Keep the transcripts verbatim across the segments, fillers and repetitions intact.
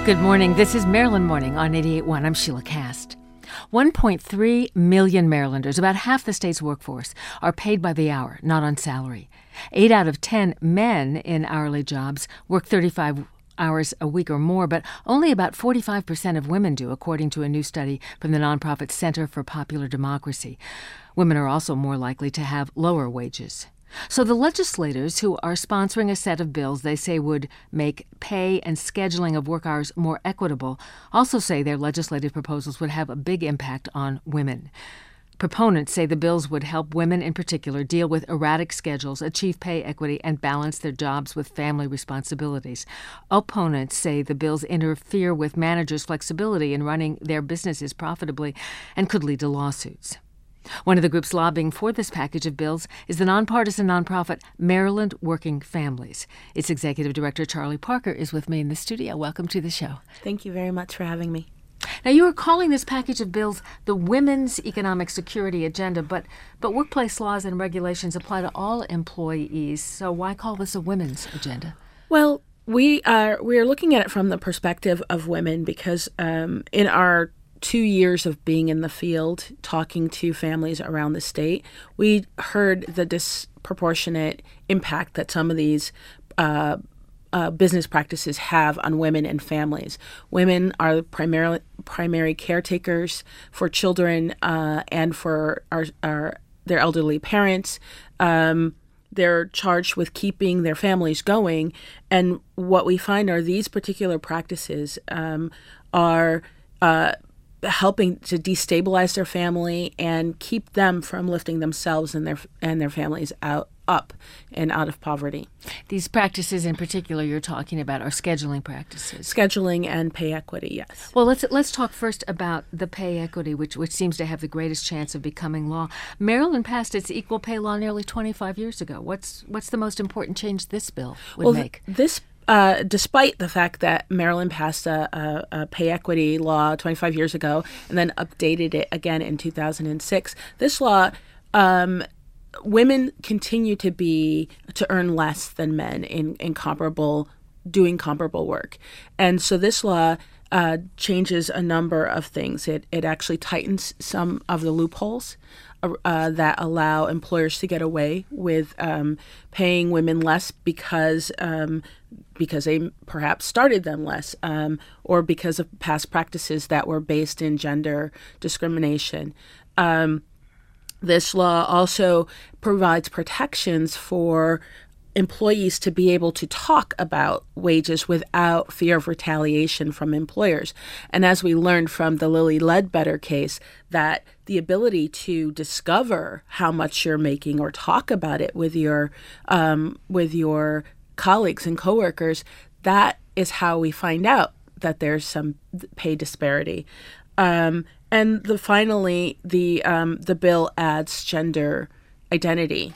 Good morning. This is Maryland Morning on eighty-eight point one. I'm Sheila Cast. one point three million Marylanders, about half the state's workforce, are paid by the hour, not on salary. Eight out of ten men in hourly jobs work thirty-five hours a week or more, but only about forty-five percent of women do, according to a new study from the nonprofit Center for Popular Democracy. Women are also more likely to have lower wages. So the legislators who are sponsoring a set of bills they say would make pay and scheduling of work hours more equitable also say their legislative proposals would have a big impact on women. Proponents say the bills would help women in particular deal with erratic schedules, achieve pay equity, and balance their jobs with family responsibilities. Opponents say the bills interfere with managers' flexibility in running their businesses profitably and could lead to lawsuits. One of the groups lobbying for this package of bills is the nonpartisan nonprofit Maryland Working Families. Its executive director, Charlie Parker, is with me in the studio. Welcome to the show. Thank you very much for having me. Now, you are calling this package of bills the Women's Economic Security Agenda, but, but workplace laws and regulations apply to all employees, so why call this a women's agenda? Well, we are, we are looking at it from the perspective of women because um, in our two years of being in the field, talking to families around the state, we heard the disproportionate impact that some of these uh, uh, business practices have on women and families. Women are primarily primary caretakers for children uh, and for our, our their elderly parents. Um, they're charged with keeping their families going, and what we find are these particular practices um, are uh, helping to destabilize their family and keep them from lifting themselves and their and their families out up and out of poverty. These practices in particular you're talking about are scheduling practices. Scheduling and pay equity, yes. Well, let's let's talk first about the pay equity, which which seems to have the greatest chance of becoming law. Maryland passed its equal pay law nearly twenty-five years ago. What's what's the most important change this bill would well, make? Th- this Uh, despite the fact that Maryland passed a, a, a pay equity law twenty-five years ago and then updated it again in two thousand six, this law, um, women continue to be to earn less than men in, in comparable doing comparable work, and so this law uh, changes a number of things. It it actually tightens some of the loopholes Uh, that allow employers to get away with um, paying women less because um, because they perhaps started them less um, or because of past practices that were based in gender discrimination. Um, this law also provides protections for employees to be able to talk about wages without fear of retaliation from employers. And as we learned from the Lilly Ledbetter case, that the ability to discover how much you're making or talk about it with your um, with your colleagues and coworkers, that is how we find out that there's some pay disparity. Um, and the finally, the um, the bill adds gender identity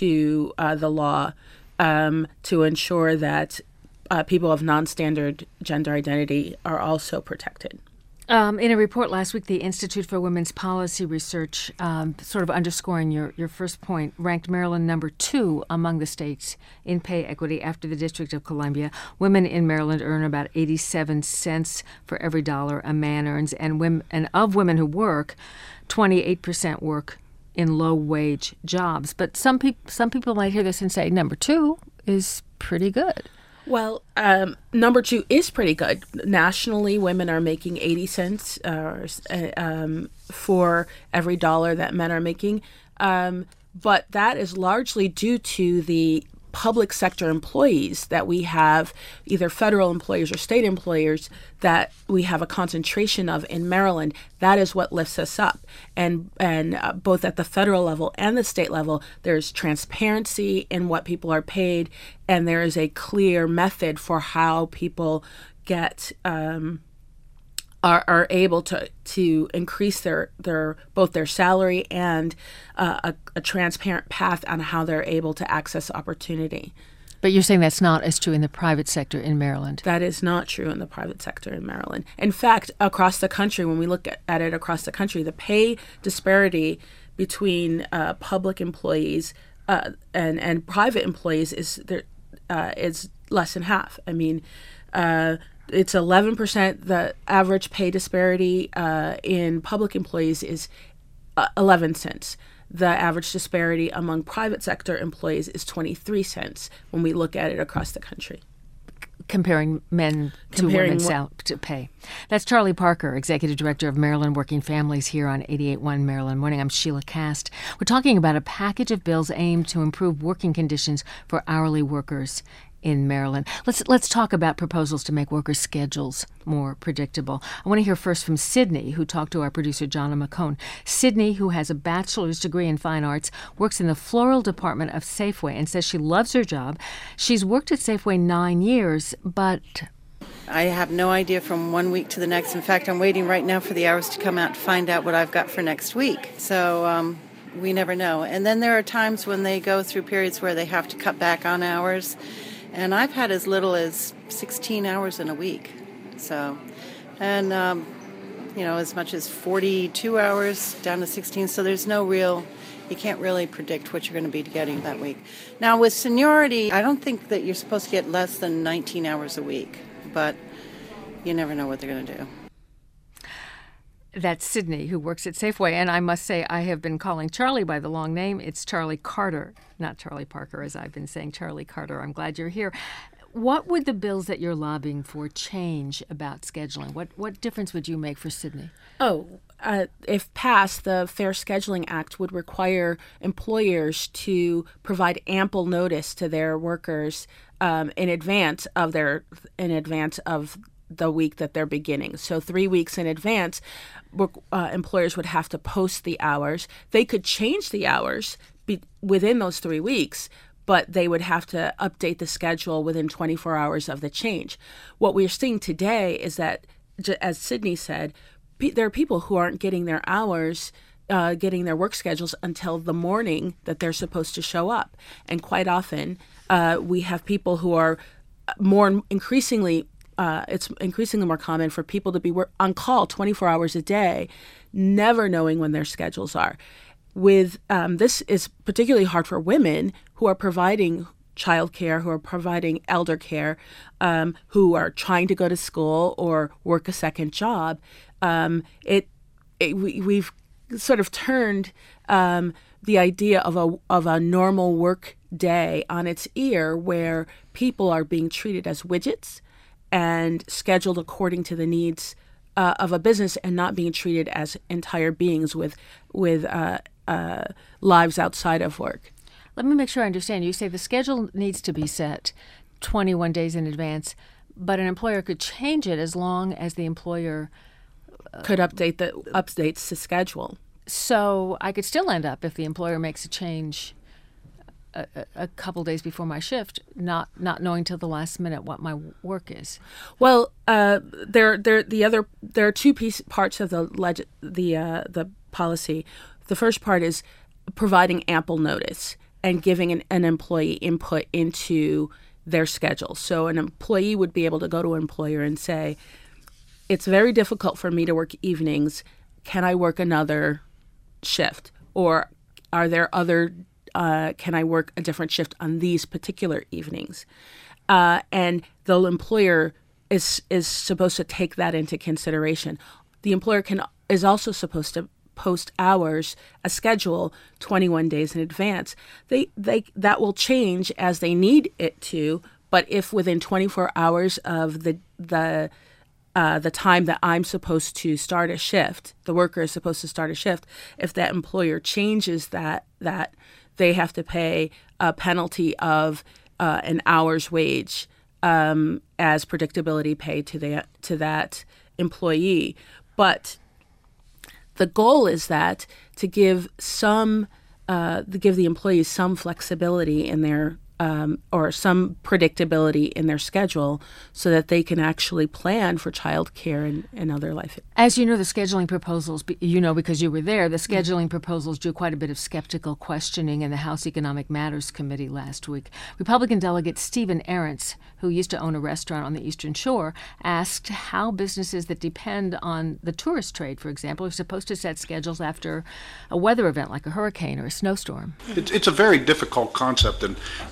to uh, the law. Um, to ensure that uh, people of non-standard gender identity are also protected. Um, in a report last week, the Institute for Women's Policy Research, um, sort of underscoring your, your first point, ranked Maryland number two among the states in pay equity after the District of Columbia. Women in Maryland earn about eighty-seven cents for every dollar a man earns, and, women, and of women who work, twenty-eight percent work in low-wage jobs. But some people some people might hear this and say, number two is pretty good. Well, um, number two is pretty good. Nationally, women are making eighty cents uh, um, for every dollar that men are making. Um, but that is largely due to the public sector employees that we have, either federal employers or state employers, that we have a concentration of in Maryland. That is what lifts us up. And and uh, both at the federal level and the state level, there's transparency in what people are paid, and there is a clear method for how people get um, are are able to to increase their their both their salary and uh, a, a transparent path on how they're able to access opportunity. But you're saying that's not as true in the private sector in Maryland. That is not true in the private sector in Maryland. In fact, across the country, when we look at, at it across the country, the pay disparity between uh, public employees uh, and and private employees is there uh, is less than half. I mean, uh, it's eleven percent. The average pay disparity uh, in public employees is uh, eleven cents. The average disparity among private sector employees is twenty-three cents when we look at it across the country. Comparing men to Comparing women's sal- to pay. That's Charlie Parker, Executive Director of Maryland Working Families, here on eighty-eight point one Maryland Morning. I'm Sheila Cast. We're talking about a package of bills aimed to improve working conditions for hourly workers in Maryland. Let's let's talk about proposals to make workers' schedules more predictable. I want to hear first from Sydney, who talked to our producer, Jonna McCone. Sydney, who has a bachelor's degree in fine arts, works in the floral department of Safeway and says she loves her job. She's worked at Safeway nine years, but I have no idea from one week to the next. In fact, I'm waiting right now for the hours to come out to find out what I've got for next week. So um, we never know. And then there are times when they go through periods where they have to cut back on hours. And I've had as little as sixteen hours in a week. So, and, um, you know, as much as forty-two hours down to sixteen. So there's no real, you can't really predict what you're going to be getting that week. Now, with seniority, I don't think that you're supposed to get less than nineteen hours a week. But you never know what they're going to do. That's Sydney, who works at Safeway. And I must say, I have been calling Charlie by the long name. It's Charlie Carter, not Charlie Parker, as I've been saying. Charlie Carter, I'm glad you're here. What would the bills that you're lobbying for change about scheduling? What what difference would you make for Sydney? Oh, uh, if passed, the Fair Scheduling Act would require employers to provide ample notice to their workers um, in advance of their in advance of the week that they're beginning. So three weeks in advance, uh, employers would have to post the hours. They could change the hours be- within those three weeks, but they would have to update the schedule within twenty-four hours of the change. What we're seeing today is that, as Sydney said, pe- there are people who aren't getting their hours, uh, getting their work schedules until the morning that they're supposed to show up. And quite often, uh, we have people who are more increasingly Uh, it's increasingly more common for people to be work- on call twenty-four hours a day, never knowing when their schedules are. With um, this is particularly hard for women who are providing childcare, who are providing elder care, um, who are trying to go to school or work a second job. Um, it, it we, we've sort of turned um, the idea of a of a normal work day on its ear, where people are being treated as widgets and scheduled according to the needs uh, of a business, and not being treated as entire beings with with uh, uh, lives outside of work. Let me make sure I understand. You say the schedule needs to be set twenty-one days in advance, but an employer could change it as long as the employer uh, could update the updates the schedule. So I could still end up, if the employer makes a change A, a couple days before my shift, not not knowing till the last minute what my work is. Well, uh, there there the other there are two piece parts of the leg, the uh, the policy. The first part is providing ample notice and giving an, an employee input into their schedule. So an employee would be able to go to an employer and say, "It's very difficult for me to work evenings. Can I work another shift? Or are there other Uh, can I work a different shift on these particular evenings?" Uh, and the employer is is supposed to take that into consideration. The employer can is also supposed to post hours, a schedule, twenty-one days in advance. They they that will change as they need it to. But if within twenty-four hours of the the Uh, the time that I'm supposed to start a shift, the worker is supposed to start a shift, if that employer changes that, that they have to pay a penalty of uh, an hour's wage um, as predictability pay to the to that employee. But the goal is that to give some, uh, to give the employees some flexibility in their Um, or some predictability in their schedule, so that they can actually plan for childcare and, and other life. As you know, the scheduling proposals, you know because you were there, the scheduling proposals drew quite a bit of skeptical questioning in the House Economic Matters Committee last week. Republican delegate Stephen Arentz, who used to own a restaurant on the Eastern Shore, asked how businesses that depend on the tourist trade, for example, are supposed to set schedules after a weather event like a hurricane or a snowstorm. It's, it's a very difficult concept, and when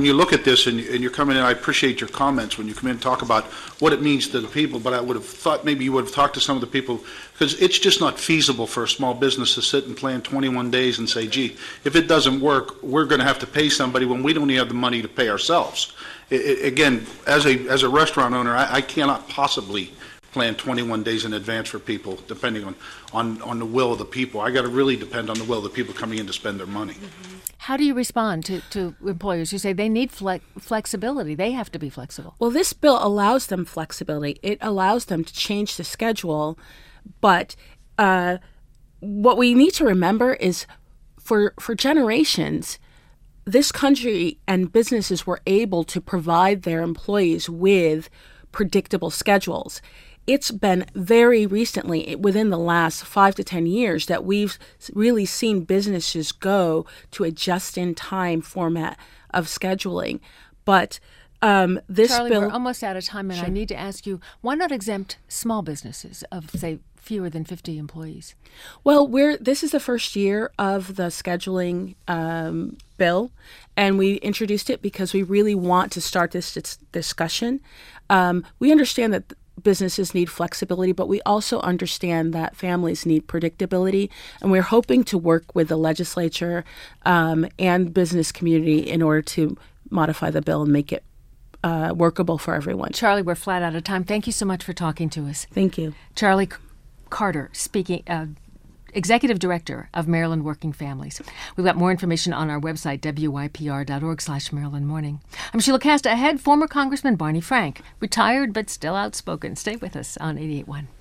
when you look at this and, and you're coming in, I appreciate your comments when you come in and talk about what it means to the people, but I would have thought maybe you would have talked to some of the people, because it's just not feasible for a small business to sit and plan twenty-one days and say, gee, if it doesn't work, we're going to have to pay somebody when we don't even have the money to pay ourselves. It, it, again, as a, as a restaurant owner, I, I cannot possibly plan twenty-one days in advance for people, depending on, on, on the will of the people. I got to really depend on the will of the people coming in to spend their money. Mm-hmm. How do you respond to, to employers who say they need flex- flexibility? They have to be flexible. Well, this bill allows them flexibility. It allows them to change the schedule. But uh, what we need to remember is for for generations, this country and businesses were able to provide their employees with predictable schedules. It's been very recently, within the last five to ten years, that we've really seen businesses go to a just-in-time format of scheduling. But um, this Charlie, bill... we're almost out of time, and Sure. I need to ask you, why not exempt small businesses of, say, fewer than fifty employees? Well, we're this is the first year of the scheduling um, bill, and we introduced it because we really want to start this, this discussion. Um, we understand that businesses need flexibility, but we also understand that families need predictability, and we're hoping to work with the legislature um, and business community in order to modify the bill and make it uh, workable for everyone. Charlie, we're flat out of time. Thank you so much for talking to us. Thank you. Charlie C- Carter, speaking, uh, Executive Director of Maryland Working Families. We've got more information on our website, W Y P R dot org slash Maryland Morning. I'm Sheila Cast. Ahead, former Congressman Barney Frank, retired but still outspoken. Stay with us on eighty-eight point one.